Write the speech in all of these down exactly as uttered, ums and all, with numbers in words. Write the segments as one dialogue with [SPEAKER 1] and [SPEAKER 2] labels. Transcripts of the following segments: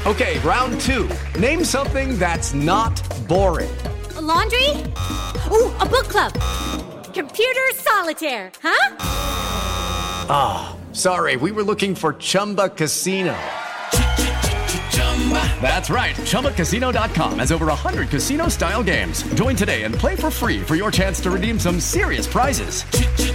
[SPEAKER 1] Okay, round two. Name something that's not boring.
[SPEAKER 2] A laundry? Ooh, a book club. Computer solitaire, huh?
[SPEAKER 1] Ah, oh, sorry, we were looking for Chumba Casino. That's right, Chumba Casino dot com has over one hundred casino-style games. Join today and play for free for your chance to redeem some serious prizes.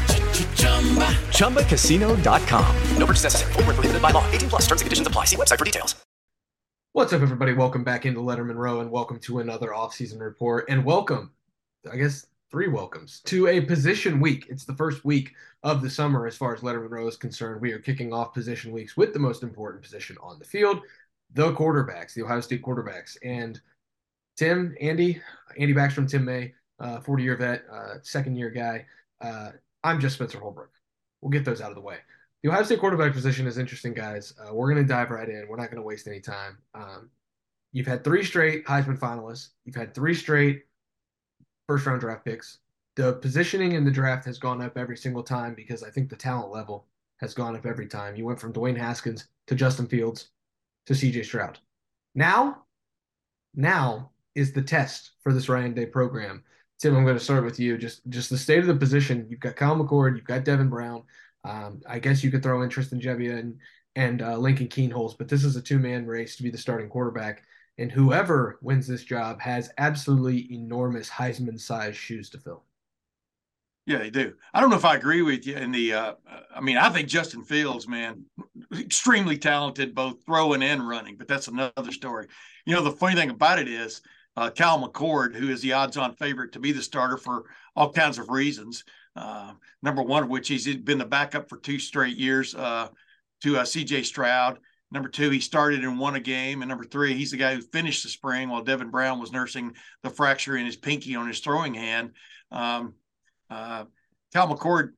[SPEAKER 1] Chumba Casino dot com. No purchase necessary. Void where prohibited by law. eighteen plus. Terms and conditions apply. See website for details.
[SPEAKER 3] What's up, everybody? Welcome back into Letterman Row, and welcome to another offseason report. And welcome, I guess, three welcomes to a position week. It's the first week of the summer as far as Letterman Row is concerned. We are kicking off position weeks with the most important position on the field, the quarterbacks, the Ohio State quarterbacks. And Tim, Andy, Andy Backstrom, Tim May, uh, forty-year vet, uh, second-year guy. Uh, I'm just Spencer Holbrook. We'll get those out of the way. The Ohio State quarterback position is interesting, guys. Uh, we're going to dive right in. We're not going to waste any time. Um, you've had three straight Heisman finalists. You've had three straight first-round draft picks. The positioning in the draft has gone up every single time because I think the talent level has gone up every time. You went from Dwayne Haskins to Justin Fields to C J Stroud. Now, now is the test for this Ryan Day program. Tim, I'm going to start with you. Just, just the state of the position. You've got Kyle McCord. You've got Devin Brown. Um, I guess you could throw in Tristan Gebbia and, and uh, Lincoln Kienholz, but this is a two-man race to be the starting quarterback. And whoever wins this job has absolutely enormous Heisman-sized shoes to fill.
[SPEAKER 4] Yeah, they do. I don't know if I agree with you in the uh, – I mean, I think Justin Fields, man, extremely talented, both throwing and running, but that's another story. You know, the funny thing about it is uh, Kyle McCord, who is the odds-on favorite to be the starter for all kinds of reasons, uh, number one of which he's been the backup for two straight years uh, to uh, C J Stroud. Number two, he started and won a game. And number three, he's the guy who finished the spring while Devin Brown was nursing the fracture in his pinky on his throwing hand. Um, uh, Kyle McCord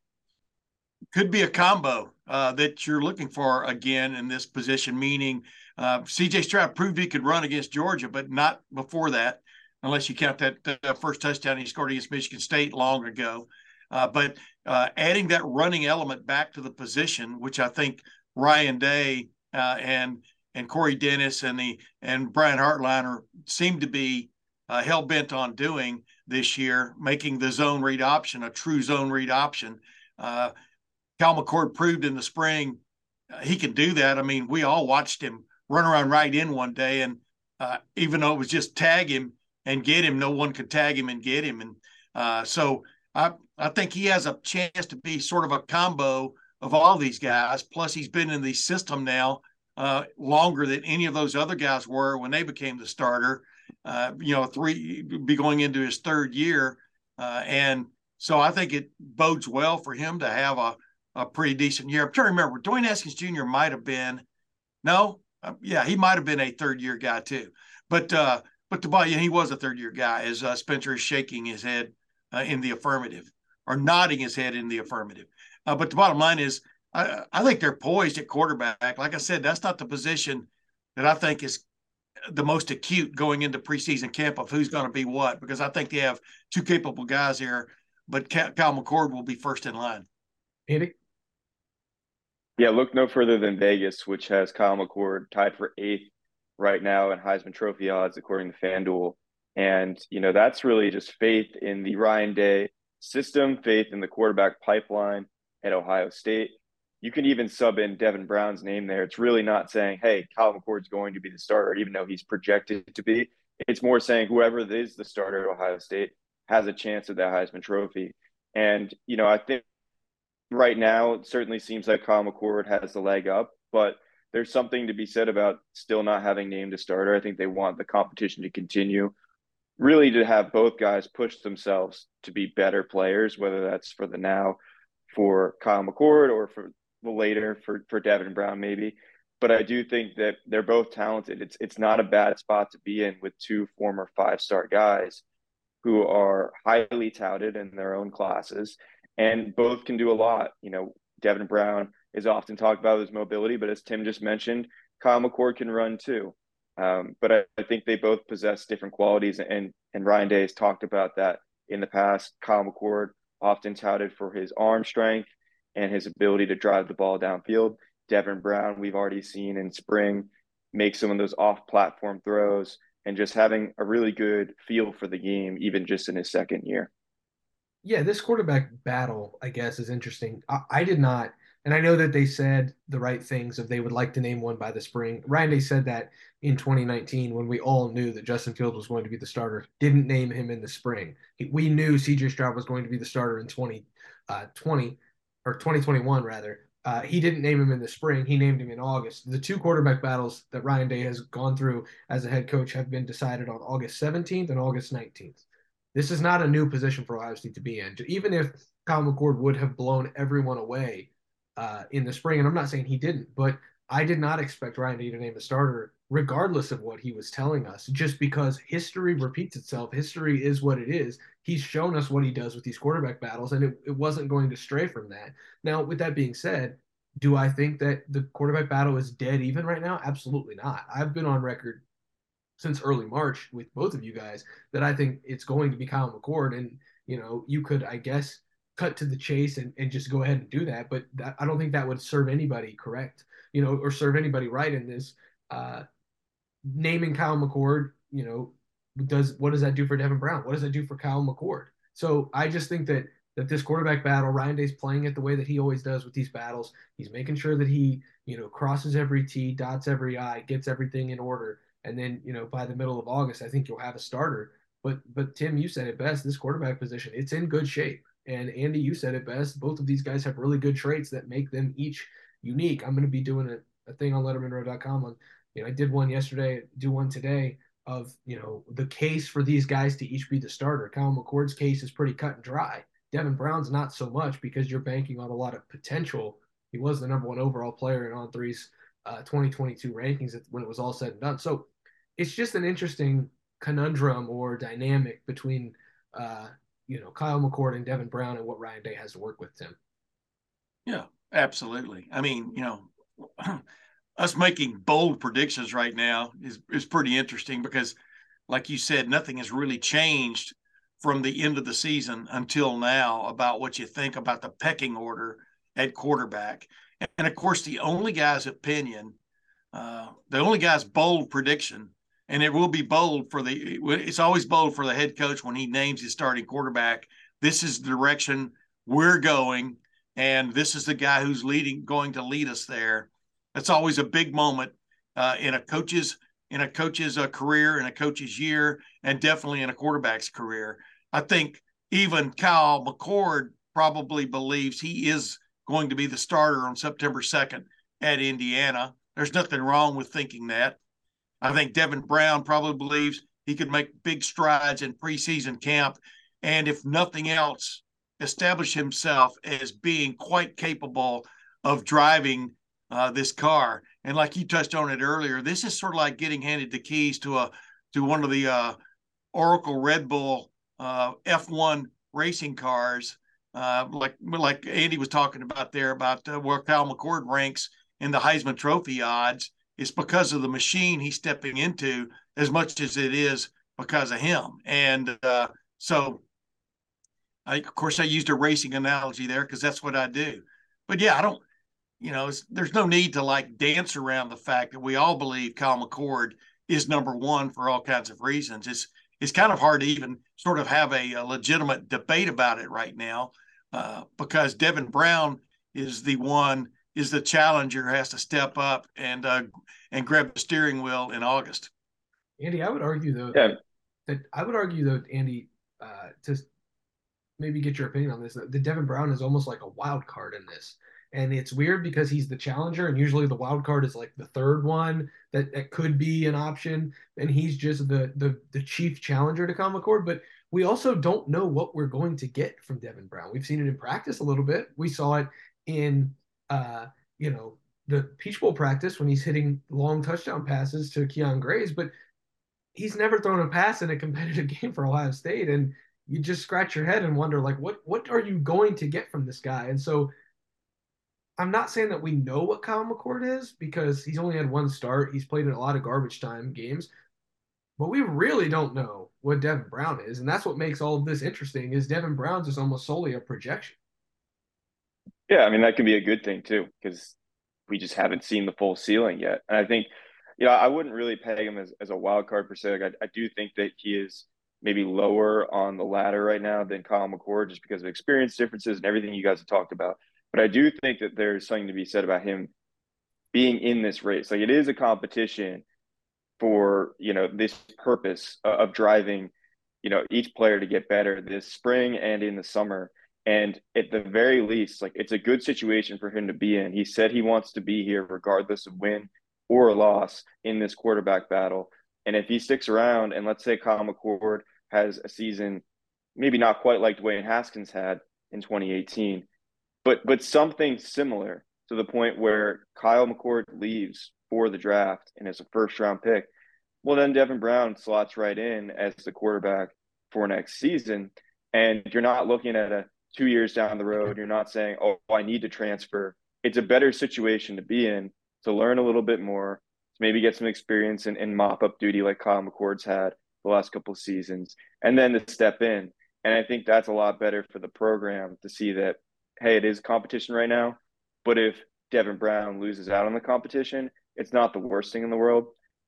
[SPEAKER 4] could be a combo uh, that you're looking for again in this position, meaning uh, C J Stroud proved he could run against Georgia, but not before that, unless you count that uh, first touchdown he scored against Michigan State long ago. Uh, but uh, adding that running element back to the position, which I think Ryan Day uh, and and Corey Dennis and the and Brian Hartline seem to be uh, hell bent on doing this year, making the zone read option a true zone read option. Uh, Kyle McCord proved in the spring uh, he can do that. I mean, we all watched him run around right in one day, and uh, even though it was just tag him and get him, no one could tag him and get him, and uh, so. I, I think he has a chance to be sort of a combo of all these guys. Plus, he's been in the system now uh, longer than any of those other guys were when they became the starter. Uh, you know, three be going into his third year, uh, and so I think it bodes well for him to have a, a pretty decent year. I'm trying to remember. Dwayne Haskins Junior might have been, no, uh, yeah, he might have been a third year guy too. But uh, but the yeah, he was a third year guy. As uh, Spencer is shaking his head. Uh, in the affirmative, or nodding his head in the affirmative. Uh, but the bottom line is, I, I think they're poised at quarterback. Like I said, that's not the position that I think is the most acute going into preseason camp of who's going to be what, because I think they have two capable guys here, but Kyle McCord will be first in line.
[SPEAKER 3] Andy?
[SPEAKER 5] Yeah, look no further than Vegas, which has Kyle McCord tied for eighth right now in Heisman Trophy odds, according to FanDuel. And, you know, that's really just faith in the Ryan Day system, faith in the quarterback pipeline at Ohio State. You can even sub in Devin Brown's name there. It's really not saying, hey, Kyle McCord's going to be the starter, even though he's projected to be. It's more saying whoever is the starter at Ohio State has a chance at that Heisman Trophy. And, you know, I think right now it certainly seems like Kyle McCord has the leg up, but there's something to be said about still not having named a starter. I think they want the competition to continue. Really to have both guys push themselves to be better players, whether that's for the now for Kyle McCord or for the later for, for Devin Brown maybe. But I do think that they're both talented. It's it's not a bad spot to be in with two former five-star guys who are highly touted in their own classes and both can do a lot. You know, Devin Brown is often talked about his mobility, but as Tim just mentioned, Kyle McCord can run too. Um, but I, I think they both possess different qualities, and and Ryan Day has talked about that in the past. Kyle McCord often touted for his arm strength and his ability to drive the ball downfield. Devin Brown, we've already seen in spring, make some of those off-platform throws, and just having a really good feel for the game, even just in his second year.
[SPEAKER 3] Yeah, this quarterback battle, I guess, is interesting. I, I did not, and I know that they said the right things if they would like to name one by the spring. Ryan Day said that in twenty nineteen when we all knew that Justin Fields was going to be the starter, didn't name him in the spring. He, we knew C J Stroud was going to be the starter in twenty twenty or twenty twenty-one rather. Uh, he didn't name him in the spring. He named him in August. The two quarterback battles that Ryan Day has gone through as a head coach have been decided on August seventeenth and August nineteenth. This is not a new position for Ohio State to be in. Even if Kyle McCord would have blown everyone away uh, in the spring, and I'm not saying he didn't, but I did not expect Ryan Day to name a starter regardless of what he was telling us, just because history repeats itself. History is what it is. He's shown us what he does with these quarterback battles, and it, it wasn't going to stray from that. Now, with that being said, do I think that the quarterback battle is dead even right now? Absolutely not. I've been on record since early March with both of you guys that I think it's going to be Kyle McCord. And, you know, you could, I guess, cut to the chase and, and just go ahead and do that. But that, I don't think that would serve anybody correct, you know, or serve anybody right in this. Uh, naming Kyle McCord, you know, does what does that do for Devin Brown? What does that do for Kyle McCord? So I just think that that this quarterback battle, Ryan Day's playing it the way that he always does with these battles. He's making sure that he, you know, crosses every T, dots every I, gets everything in order. And then, you know, by the middle of August, I think you'll have a starter. But but Tim, you said it best. This quarterback position, it's in good shape. And Andy, you said it best. Both of these guys have really good traits that make them each unique. I'm going to be doing a, a thing on letterman row dot com on, you know, I did one yesterday, do one today of, you know, the case for these guys to each be the starter. Kyle McCord's case is pretty cut and dry. Devin Brown's not so much because you're banking on a lot of potential. He was the number one overall player in On three's uh, twenty twenty-two rankings when it was all said and done. So it's just an interesting conundrum or dynamic between, uh, you know, Kyle McCord and Devin Brown and what Ryan Day has to work with, Tim.
[SPEAKER 4] Yeah, absolutely. I mean, you know, us making bold predictions right now is, is pretty interesting because, like you said, nothing has really changed from the end of the season until now about what you think about the pecking order at quarterback. And, of course, the only guy's opinion, uh, the only guy's bold prediction, and it will be bold for the – it's always bold for the head coach when he names his starting quarterback. This is the direction we're going, and this is the guy who's leading, going to lead us there. That's always a big moment uh, in a coach's in a coach's uh, career, in a coach's year, and definitely in a quarterback's career. I think even Kyle McCord probably believes he is going to be the starter on September second at Indiana. There's nothing wrong with thinking that. I think Devin Brown probably believes he could make big strides in preseason camp, and if nothing else, establish himself as being quite capable of driving uh, this car. And like you touched on it earlier, this is sort of like getting handed the keys to a to one of the uh, Oracle Red Bull uh, F one racing cars, uh, like like Andy was talking about there about uh, where Kyle McCord ranks in the Heisman Trophy odds. It's because of the machine he's stepping into as much as it is because of him. And uh, so, I, of course, I used a racing analogy there because that's what I do. But yeah, I don't, you know, it's, there's no need to like dance around the fact that we all believe Kyle McCord is number one for all kinds of reasons. It's it's kind of hard to even sort of have a, a legitimate debate about it right now uh, because Devin Brown is the one, is the challenger, has to step up and uh, and grab the steering wheel in August.
[SPEAKER 3] Andy, I would argue though
[SPEAKER 5] yeah.
[SPEAKER 3] that, that I would argue though, Andy, uh, to maybe get your opinion on this, that Devin Brown is almost like a wild card in this. And it's weird because he's the challenger, and usually the wild card is like the third one that, that could be an option, and he's just the the the chief challenger to Kyle McCord. But we also don't know what we're going to get from Devin Brown. We've seen it in practice a little bit. We saw it in uh, you know, the Peach Bowl practice when he's hitting long touchdown passes to Keon Graves, but he's never thrown a pass in a competitive game for Ohio State, and you just scratch your head and wonder, like, what what are you going to get from this guy? And so I'm not saying that we know what Kyle McCord is because he's only had one start. He's played in a lot of garbage time games, but we really don't know what Devin Brown is. And that's what makes all of this interesting is Devin Brown's is almost solely a projection.
[SPEAKER 5] Yeah, I mean, that can be a good thing too, because we just haven't seen the full ceiling yet. And I think, you know, I wouldn't really peg him as, as a wild card per se. Like I, I do think that he is maybe lower on the ladder right now than Kyle McCord just because of experience differences and everything you guys have talked about. But I do think that there's something to be said about him being in this race. Like it is a competition for, you know, this purpose of driving, you know, each player to get better this spring and in the summer. And at the very least, like it's a good situation for him to be in. He said he wants to be here regardless of win or loss in this quarterback battle. And if he sticks around and let's say Kyle McCord has a season, maybe not quite like Dwayne Haskins had in twenty eighteen, but but something similar to the point where Kyle McCord leaves for the draft and is a first round pick, well, then Devin Brown slots right in as the quarterback for next season. And you're not looking at a two years down the road. You're not saying, oh, I need to transfer. It's a better situation to be in to learn a little bit more, to maybe get some experience in, in mop-up duty like Kyle McCord's had the last couple of seasons, and then to step in. And I think that's a lot better for the program to see that, hey, it is competition right now, but if Devin Brown loses out on the competition, it's not the worst thing in the world.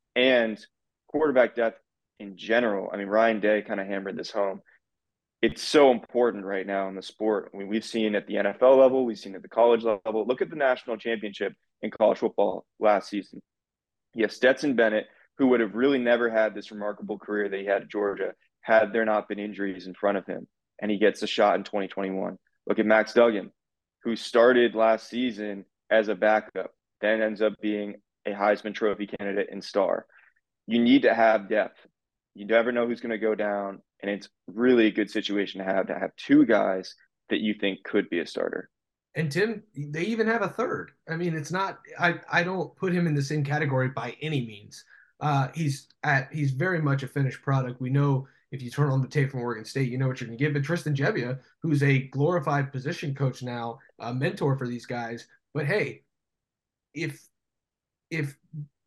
[SPEAKER 5] And quarterback depth in general, I mean, Ryan Day kind of hammered this home. It's so important right now in the sport. I mean, we've seen at the N F L level, we've seen at the college level. Look at the national championship in college football last season. Yes, Stetson Bennett, who would have really never had this remarkable career that he had at Georgia had there not been injuries in front of him, and he gets a shot in twenty twenty-one. Look at Max Duggan, who started last season as a backup, then ends up being a Heisman Trophy candidate and star. You need to have depth. You never know who's going to go down, and it's really a good situation to have, to have two guys that you think could be a starter.
[SPEAKER 3] And Tim, they even have a third. I mean, it's not, I, I don't put him in the same category by any means. Uh, he's at, he's very much a finished product. We know if you turn on the tape from Oregon State, you know what you're going to get. But Tristan Gebbia, who's a glorified position coach now, a mentor for these guys. But hey, if, if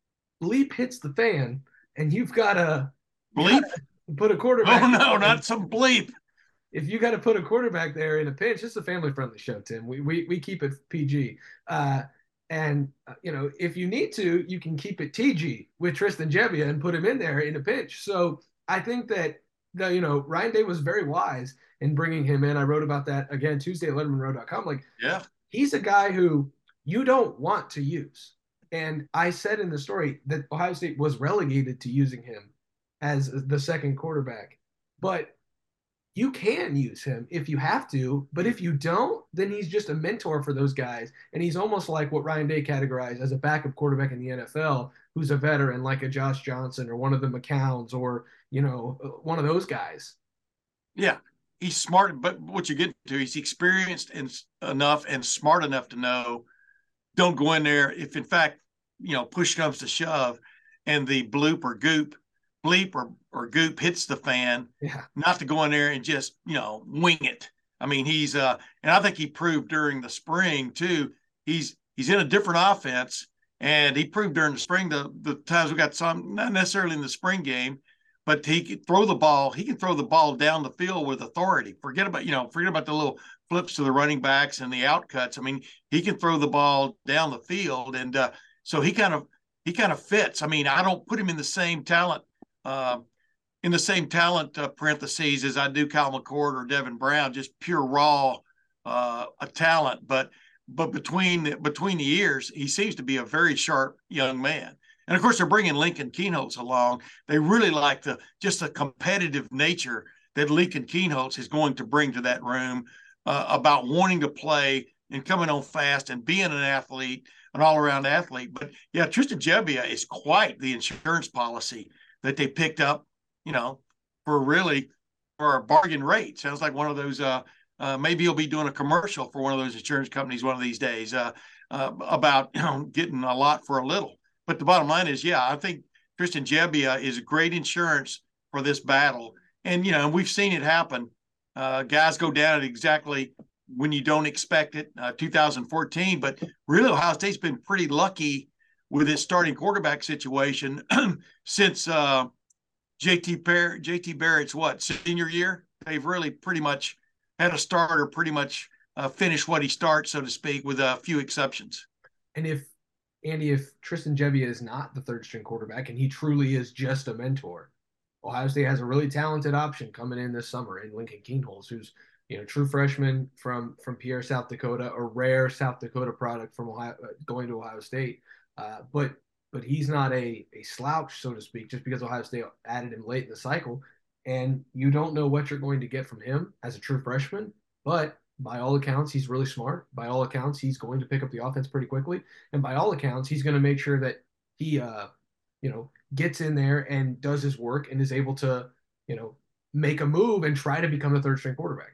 [SPEAKER 3] bleep hits the fan and you've got to
[SPEAKER 4] bleep
[SPEAKER 3] put a quarterback.
[SPEAKER 4] Oh no, not some bleep.
[SPEAKER 3] If you got to put a quarterback there in a pinch, it's a family-friendly show, Tim. We we we keep it P G, uh, and uh, you know if you need to, you can keep it T G with Tristan Gebbia and put him in there in a pinch. So I think that the you know Ryan Day was very wise in bringing him in. I wrote about that again Tuesday at Letterman Row dot com. Like,
[SPEAKER 4] yeah,
[SPEAKER 3] he's a guy who you don't want to use, and I said in the story that Ohio State was relegated to using him as the second quarterback, but you can use him if you have to, but if you don't, then he's just a mentor for those guys. And he's almost like what Ryan Day categorized as a backup quarterback in the N F L, who's a veteran like a Josh Johnson or one of the McCowns or, you know, one of those guys.
[SPEAKER 4] Yeah, he's smart, but what you get to, he's experienced and enough and smart enough to know, don't go in there if, in fact, you know, push comes to shove and the bloop or goop bleep or, or goop hits the fan,
[SPEAKER 3] yeah.
[SPEAKER 4] not to go in there and just, you know, wing it. I mean, he's, uh, and I think he proved during the spring too, he's, he's in a different offense, and he proved during the spring, the, the times we got some, not necessarily in the spring game, but he can throw the ball. He can throw the ball down the field with authority. Forget about, you know, forget about the little flips to the running backs and the out cuts. I mean, he can throw the ball down the field. And uh, so he kind of, he kind of fits. I mean, I don't put him in the same talent Uh, in the same talent uh, parentheses as I do Kyle McCord or Devin Brown, just pure raw uh, a talent. But but between between the years, he seems to be a very sharp young man. And of course, they're bringing Lincoln Kienholz along. They really like the just the competitive nature that Lincoln Kienholz is going to bring to that room uh, about wanting to play and coming on fast and being an athlete, an all-around athlete. But yeah, Tristan Gebbia is quite the insurance policy that they picked up, you know, for really for a bargain rate. Sounds like one of those, uh, uh, maybe he'll be doing a commercial for one of those insurance companies one of these days uh, uh, about, you know, getting a lot for a little. But the bottom line is, yeah, I think Tristan Gebbia is great insurance for this battle. And, you know, we've seen it happen. Uh, guys go down at exactly when you don't expect it, uh, two thousand fourteen. But really, Ohio State's been pretty lucky with its starting quarterback situation since uh, J T Bar- J T Barrett's what senior year. They've really pretty much had a starter pretty much uh, finish what he starts, so to speak, with a few exceptions.
[SPEAKER 3] And if Andy, if Tristan Gebbia is not the third string quarterback and he truly is just a mentor, Ohio State has a really talented option coming in this summer in Lincoln Kienholz, who's, you know, true freshman from from Pierre, South Dakota, a rare South Dakota product from Ohio, going to Ohio State. Uh, but but he's not a, a slouch, so to speak, just because Ohio State added him late in the cycle. And you don't know what you're going to get from him as a true freshman. But by all accounts, he's really smart. By all accounts, he's going to pick up the offense pretty quickly. And by all accounts, he's going to make sure that he, uh, you know, gets in there and does his work and is able to, you know, make a move and try to become the third string quarterback.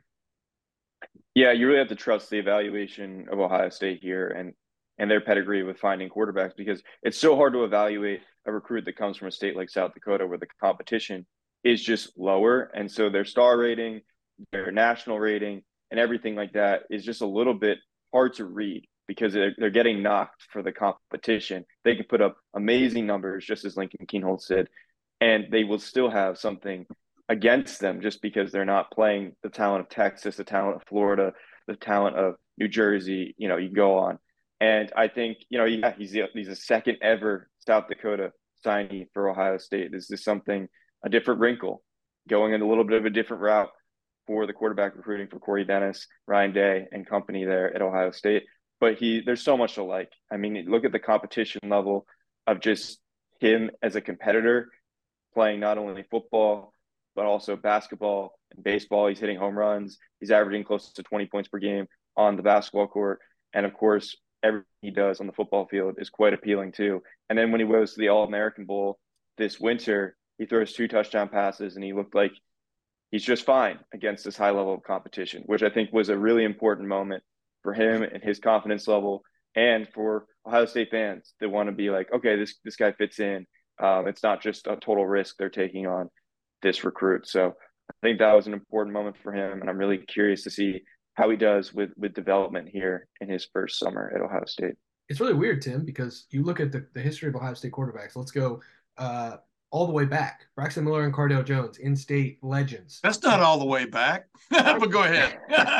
[SPEAKER 5] Yeah, you really have to trust the evaluation of Ohio State here and and their pedigree with finding quarterbacks, because it's so hard to evaluate a recruit that comes from a state like South Dakota where the competition is just lower. And so their star rating, their national rating, and everything like that is just a little bit hard to read because they're, they're getting knocked for the competition. They can put up amazing numbers, just as Lincoln Kienholz said, and they will still have something against them just because they're not playing the talent of Texas, the talent of Florida, the talent of New Jersey. You know, you go on. And I think, you know, yeah, he's a, he's a second ever South Dakota signee for Ohio State. This is something, a different wrinkle, going in a little bit of a different route for the quarterback recruiting for Corey Dennis, Ryan Day, and company there at Ohio State. But he, there's so much to like. I mean, look at the competition level of just him as a competitor, playing not only football, but also basketball and baseball. He's hitting home runs. He's averaging close to twenty points per game on the basketball court. And of course, everything he does on the football field is quite appealing too. And then when he goes to the All-American Bowl this winter, he throws two touchdown passes and he looked like he's just fine against this high level of competition, which I think was a really important moment for him and his confidence level, and for Ohio State fans that want to be like, okay, this, this guy fits in. Um, it's not just a total risk they're taking on this recruit. So I think that was an important moment for him. And I'm really curious to see how he does with, with development here in his first summer at Ohio State.
[SPEAKER 3] It's really weird, Tim, because you look at the, the history of Ohio State quarterbacks. Let's go uh, all the way back. Braxton Miller and Cardale Jones, in-state legends.
[SPEAKER 4] That's not all the way back, but go ahead.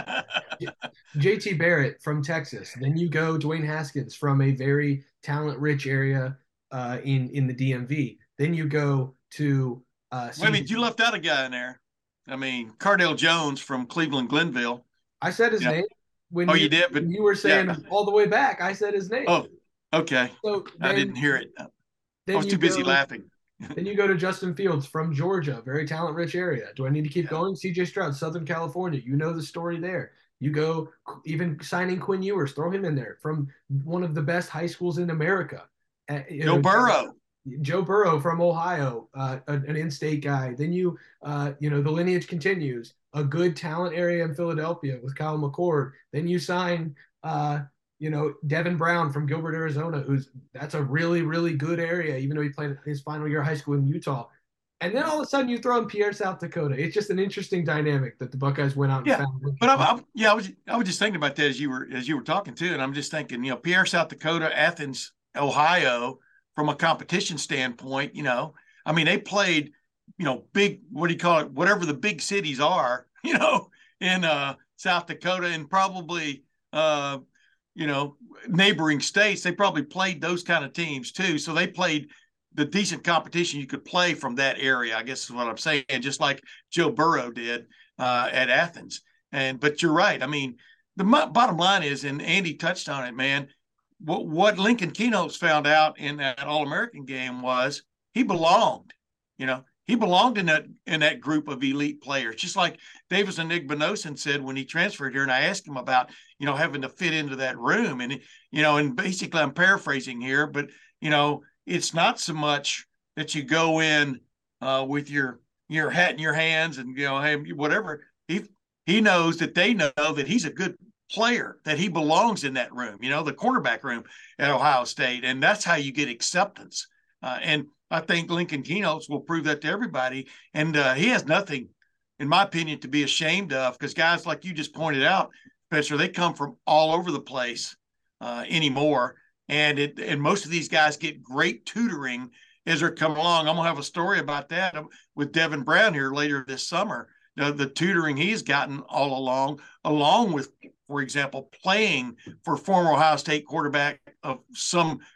[SPEAKER 3] J T Barrett from Texas. Then you go Dwayne Haskins from a very talent-rich area uh, in, in the D M V. Then you go to uh, –
[SPEAKER 4] Wait a minute, you left out a guy in there. I mean, Cardale Jones from Cleveland Glenville.
[SPEAKER 3] I said his yeah. name. When
[SPEAKER 4] oh,
[SPEAKER 3] you,
[SPEAKER 4] you did? But
[SPEAKER 3] when you were saying
[SPEAKER 4] yeah.
[SPEAKER 3] all the way back, I said his name.
[SPEAKER 4] Oh, okay.
[SPEAKER 3] So then,
[SPEAKER 4] I didn't hear it. I was too busy
[SPEAKER 3] go,
[SPEAKER 4] laughing.
[SPEAKER 3] Then you go to Justin Fields from Georgia, very talent-rich area. Do I need to keep yeah. going? C J Stroud, Southern California. You know the story there. You go even signing Quinn Ewers, throw him in there, from one of the best high schools in America. Uh,
[SPEAKER 4] Joe know, Burrow.
[SPEAKER 3] Joe Burrow from Ohio, uh, an in-state guy. Then you, uh, you know, the lineage continues. A good talent area in Philadelphia with Kyle McCord. Then you sign, uh, you know, Devin Brown from Gilbert, Arizona, who's that's a really, really good area, even though he played his final year of high school in Utah. And then all of a sudden you throw in Pierre, South Dakota. It's just an interesting dynamic that the Buckeyes went out and
[SPEAKER 4] yeah,
[SPEAKER 3] found.
[SPEAKER 4] But I'm, I'm, yeah, I was I was just thinking about that as you were as you were talking too, and I'm just thinking, you know, Pierre, South Dakota, Athens, Ohio, from a competition standpoint, you know, I mean, they played, you know, big, what do you call it, whatever the big cities are, you know, in uh, South Dakota, and probably, uh, you know, neighboring states. They probably played those kind of teams too. So they played the decent competition you could play from that area, I guess is what I'm saying, just like Joe Burrow did uh, at Athens. And but you're right. I mean, the m- bottom line is, and Andy touched on it, man, what, what Lincoln Kienholz found out in that All-American game was he belonged, you know, he belonged in that in that group of elite players, just like Davis Igbinosun said when he transferred here. And I asked him about, you know, having to fit into that room. And, you know, and basically I'm paraphrasing here, but, you know, it's not so much that you go in uh, with your your hat in your hands and, you know, hey, whatever. He he knows that they know that he's a good player, that he belongs in that room, you know, the cornerback room at Ohio State. And that's how you get acceptance. Uh, and I think Lincoln Kienholz will prove that to everybody. And uh, he has nothing, in my opinion, to be ashamed of, because guys like you just pointed out, Spencer, they come from all over the place uh, anymore. And it, and most of these guys get great tutoring as they're coming along. I'm going to have a story about that with Devin Brown here later this summer. The, the tutoring he's gotten all along, along with, for example, playing for former Ohio State quarterback of some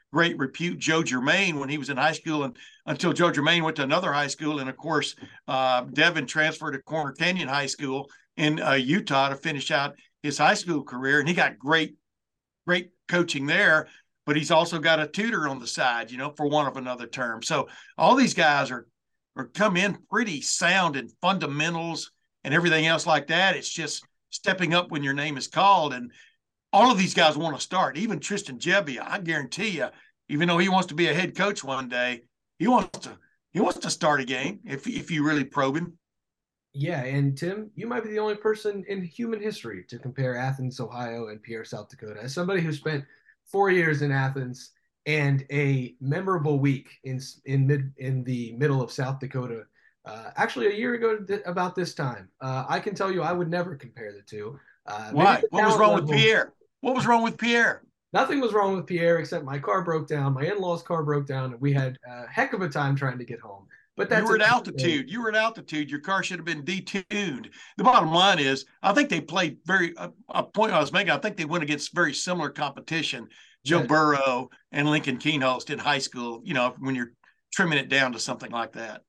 [SPEAKER 4] great repute, Joe Germain, when he was in high school, and until Joe Germain went to another high school. And of course, uh, Devin transferred to Corner Canyon High School in uh, Utah to finish out his high school career. And he got great, great coaching there, but he's also got a tutor on the side, you know, for want of another term. So all these guys are, are come in pretty sound in fundamentals and everything else like that. It's just stepping up when your name is called. And all of these guys want to start. Even Tristan Gebbia, I guarantee you, even though he wants to be a head coach one day, he wants to he wants to start a game if if you really probe him.
[SPEAKER 3] Yeah, and Tim, you might be the only person in human history to compare Athens, Ohio, and Pierre, South Dakota. As somebody who spent four years in Athens and a memorable week in in mid in the middle of South Dakota, uh, actually a year ago th- about this time, uh, I can tell you I would never compare the two. Uh,
[SPEAKER 4] Why? What was wrong
[SPEAKER 3] level,
[SPEAKER 4] with Pierre? What was wrong with Pierre?
[SPEAKER 3] Nothing was wrong with Pierre except my car broke down. My in-laws' car broke down, and we had a heck of a time trying to get home. But that's
[SPEAKER 4] you were at altitude. You were at altitude. Your car should have been detuned. The bottom line is, I think they played very a, a point I was making. I think they went against very similar competition. Joe yeah. Burrow and Lincoln Keenholst in high school. You know, when you're trimming it down to something like that.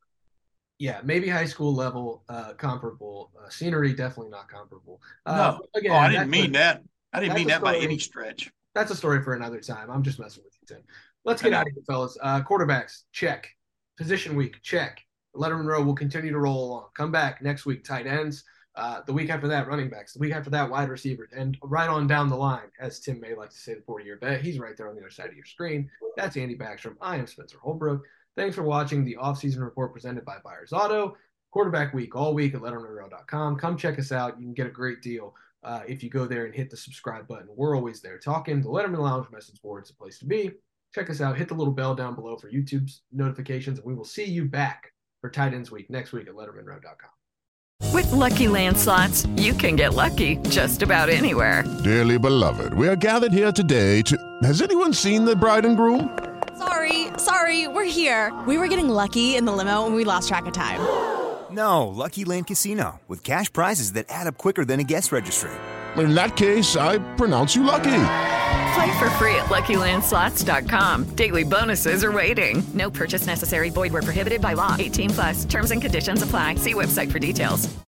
[SPEAKER 3] Yeah, maybe high school level uh, comparable. Uh, scenery definitely not comparable. Uh,
[SPEAKER 4] no, again, oh, I didn't mean a, that. I didn't mean that story, by any stretch.
[SPEAKER 3] That's a story for another time. I'm just messing with you, Tim. Let's get out of here, fellas. Uh, quarterbacks, check. Position week, check. Letterman Row will continue to roll along. Come back next week, tight ends. Uh, the week after that, running backs. The week after that, wide receivers. And right on down the line, as Tim may like to say, the forty-year bet. He's right there on the other side of your screen. That's Andy Backstrom. I am Spencer Holbrook. Thanks for watching the offseason report presented by Buyers Auto. Quarterback week all week at letterman row dot com. Come check us out. You can get a great deal uh, if you go there and hit the subscribe button. We're always there talking. The Letterman Lounge message board is the place to be. Check us out. Hit the little bell down below for YouTube's notifications, and we will see you back for Tight Ends Week next week at letterman row dot com.
[SPEAKER 6] With Lucky Land Slots, you can get lucky just about anywhere.
[SPEAKER 7] Dearly beloved, we are gathered here today to... Has anyone seen the bride and groom?
[SPEAKER 8] Sorry, sorry, we're here. We were getting lucky in the limo and we lost track of time.
[SPEAKER 9] No, Lucky Land Casino, with cash prizes that add up quicker than a guest registry.
[SPEAKER 7] In that case, I pronounce you lucky.
[SPEAKER 6] Play for free at lucky land slots dot com. Daily bonuses are waiting. No purchase necessary. Void where prohibited by law. eighteen plus. Terms and conditions apply. See website for details.